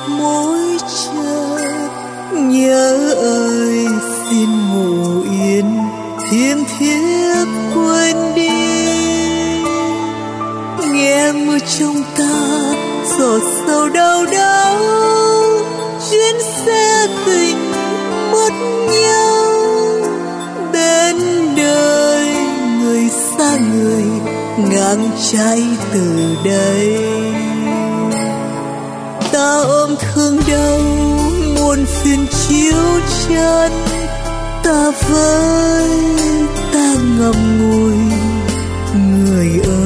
môi chợt nhớ ơi xin ngủ yên thiêm thiếp quên đi. Nghe mưa trong ta giọt sầu đau đớn chuyến xe tình mất nhau. Đến đời người xa người ngang trái từ đây. Ta ôm thương đau muôn phiền chiếu chân. Ta với ta ngậm ngùi người ơi